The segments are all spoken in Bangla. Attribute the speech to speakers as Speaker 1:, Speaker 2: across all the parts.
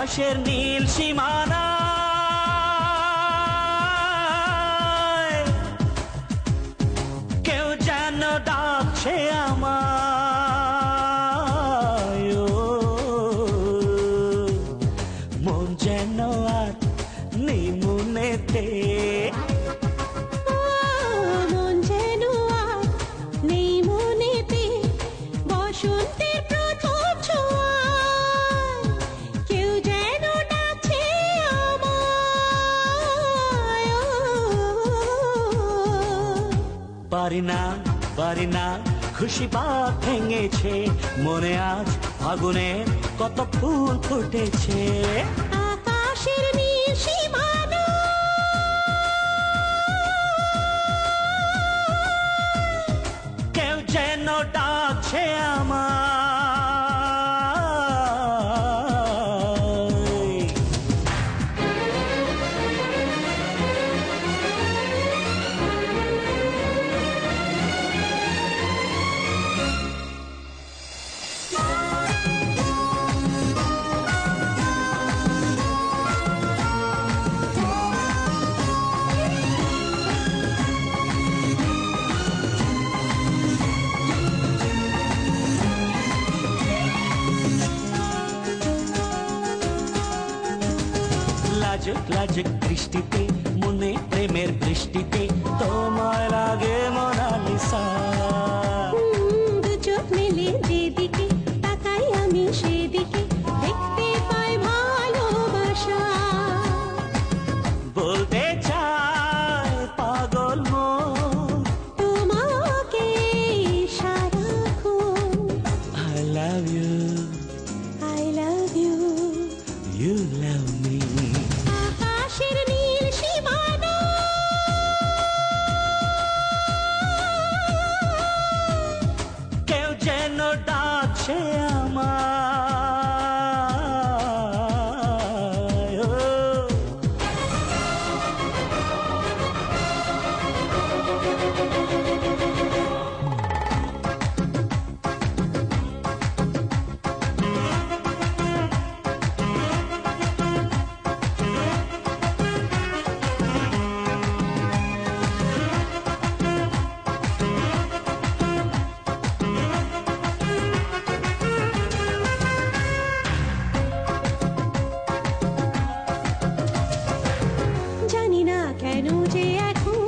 Speaker 1: আকাশের নীল সীমানায় কেউ যেন ডাকছে আমায়। ও, মন যেন আর নেই মনেতে,
Speaker 2: মন যেন আর নেই মনেতে। বসন্তের প্রথম ছোঁয়ায় কেউ যেন ডাকছে আমায়।
Speaker 1: পারি না পারি না খুশি বাত ভেঙেছে মনে, আজ আগুনে কত ফুল ফুটেছে।
Speaker 2: আকাশের নীল সীমানা
Speaker 1: কেউ যেন ডাকছে আমায়। লাজুক লাজুক দৃষ্টিতে মনে প্রেমের বৃষ্টিতে তোমায় লাগে মোনালিসা।
Speaker 2: দু চোখ মেলে যেদিকে তাকাই আমি সেদিকে দেখতে পাই ভালোবাসা।
Speaker 1: বলতে চায় পাগল মন
Speaker 2: তোমাকে সারাক্ষণ
Speaker 1: I love you,
Speaker 2: I love you।
Speaker 1: you love me।
Speaker 2: আকাশের নীল সীমানা
Speaker 1: কেউ যেন ডাকছে আমায়। ও,
Speaker 2: জানি না কেন যে এখন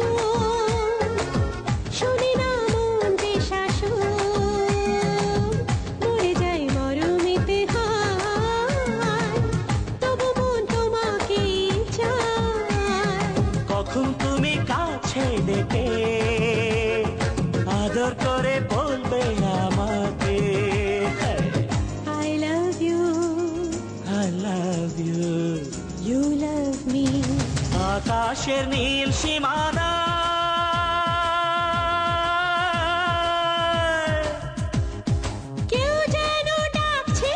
Speaker 2: শুনি না মন যে শাসন। মরে যাই মরমিতে হায় তবু মন তোমাকে চায়।
Speaker 1: কখন তুমি কাছে ডেকে আদর করে বলবে আমাকে
Speaker 2: I love you,
Speaker 1: I love you।
Speaker 2: you love me।
Speaker 1: আকাশের নীল সীমানা
Speaker 2: কেউ যেন ডাকছে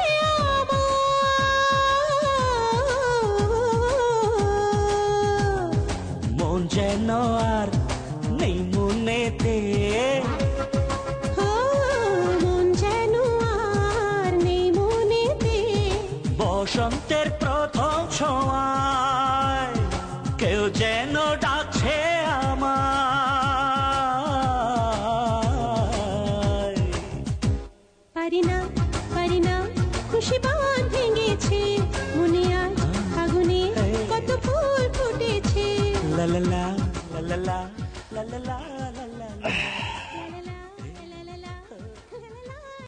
Speaker 2: আমায়।
Speaker 1: মন যেন আর নেই মনেতে,
Speaker 2: মন যেন আর নেই মনেতে।
Speaker 1: বসন্তের প্রথম ছোঁয়ায় কেউ যেন ডাকছে আমায়।
Speaker 2: পারি না খুশি বাঁধ ভেঙেছে মনে, আজ আগুনে কত ফুল ফুটেছে।
Speaker 1: লা লা লা লা লা লা লা লা লা।